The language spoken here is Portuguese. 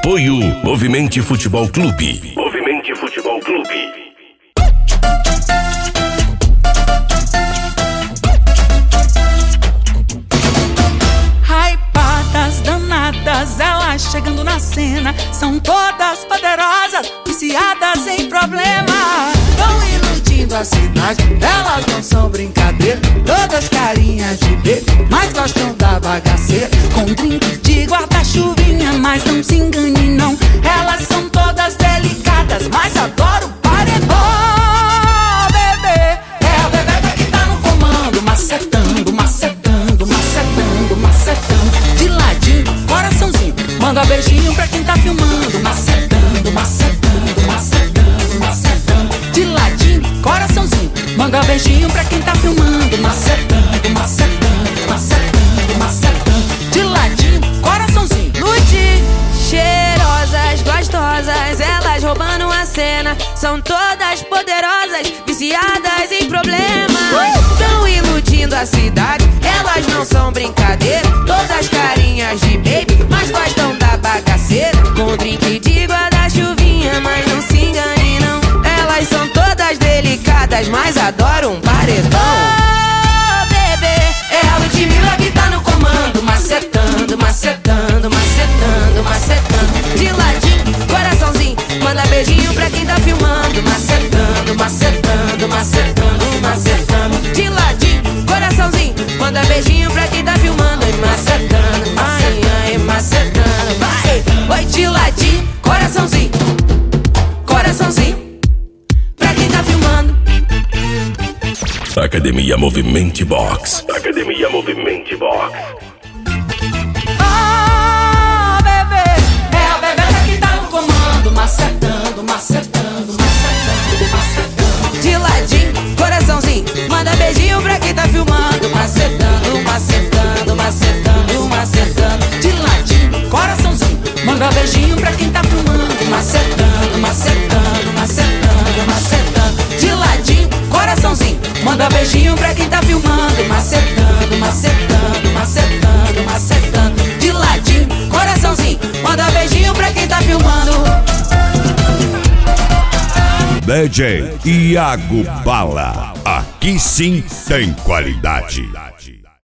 Apoio Movimente Futebol Clube. Movimente Futebol Clube. Hypadas, danadas, elas chegando na cena. São todas poderosas, viciadas em problema. Vão iludindo a cidade, elas não são brincadeira. Todas carinhas de bebê, mas gostam da bagaceira. Com drink de guarda-chuvinha, mas não se engane não. Elas são todas delicadas, mas adoram paredão. Bebê, é a bebê que tá no comando. Macetando, macetando, macetando, macetando. De ladinho, coraçãozinho, manda beijinho pra quem tá filmando. Macetando, macetando, macetando, macetando. De ladinho, coraçãozinho, manda beijinho pra quem tá filmando. Macetando, macetando, macetando, macetando. De ladinho, coraçãozinho. Ludi, cheirosas, gostosas, elas roubando a cena. São todas poderosas, viciadas em problemas. Tão iludindo a cidade, elas não são brincadeira. Todas carinhas de baby, mas gostam da bagaceira. Com drink de guarda-chuvinha, mas não se engane não. Elas são todas delicadas, mas adoram um paredão. Oh, bebê, é a Ludmilla que tá no comando. Macetando, macetando, macetando, macetando. De ladinho, coraçãozinho, manda beijinho pra quem tá filmando. Macetando, macetando, macetando, macetando. De ladinho, coraçãozinho, manda beijinho pra quem tá filmando. E macetando, ai, ai, macetando, vai. Oi, de ladinho, coraçãozinho, coraçãozinho, pra quem tá filmando. Academia Movimente Box. Academia Movimente Box. Oh, bebê, é a bebê que tá no comando. Macetando, macetando, macetando, macetando. De ladinho, coraçãozinho, manda beijinho pra quem tá filmando. Macetando, macetando, macetando, macetando. De ladinho, coraçãozinho, manda beijinho pra quem tá filmando. Macetando, macetando, macetando, macetando. De ladinho, coraçãozinho, manda beijinho pra quem tá filmando. Macetando, macetando, macetando, macetando. De ladinho, coraçãozinho, manda beijinho pra quem tá filmando. DJ Iago Bala. Aqui sim tem qualidade.